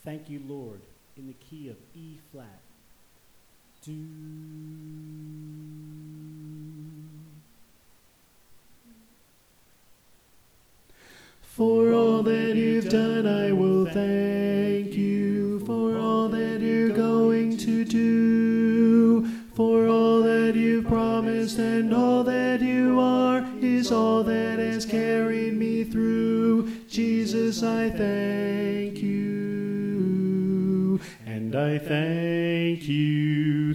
Thank you, Lord, in the key of E flat. Do. For all that you've done, I will thank you. For all that you're going to do. For all that you've promised and all that you are is all that has carried me through. Jesus, I thank you. And I thank you,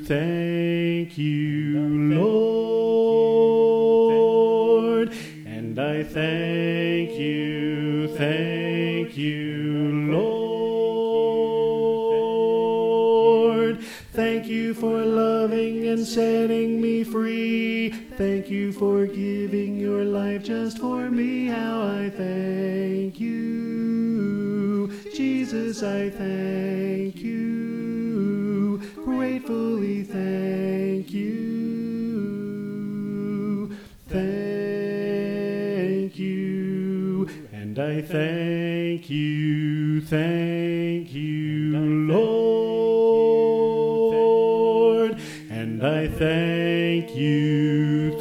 Lord. And I thank you, Lord. Thank you for loving and setting me free. Thank you for giving your life just for me. How I thank you. Jesus, I thank you. Gratefully thank you. Thank you. And I thank you, Lord. And I thank you,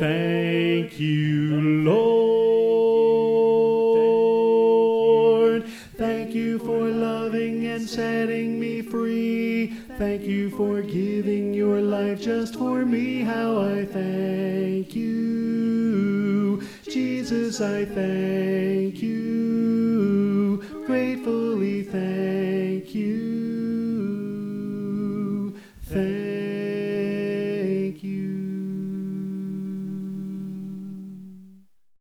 Lord. Thank you for loving and setting me free. Thank you for giving your life just for me. How I thank you. Jesus, I thank you. Gratefully thank you.